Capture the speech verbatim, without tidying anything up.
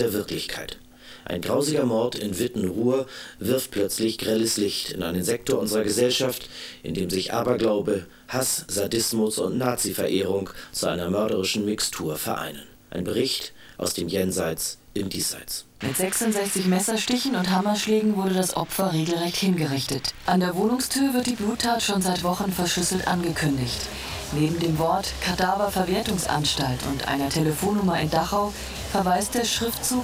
der Wirklichkeit. Ein grausiger Mord in Wittenruhr wirft plötzlich grelles Licht in einen Sektor unserer Gesellschaft, in dem sich Aberglaube, Hass, Sadismus und Nazi-Verehrung zu einer mörderischen Mixtur vereinen. Ein Bericht aus dem Jenseits im Diesseits. Mit sechsundsechzig Messerstichen und Hammerschlägen wurde das Opfer regelrecht hingerichtet. An der Wohnungstür wird die Bluttat schon seit Wochen verschlüsselt angekündigt. Neben dem Wort Kadaververwertungsanstalt und einer Telefonnummer in Dachau verweist der Schriftzug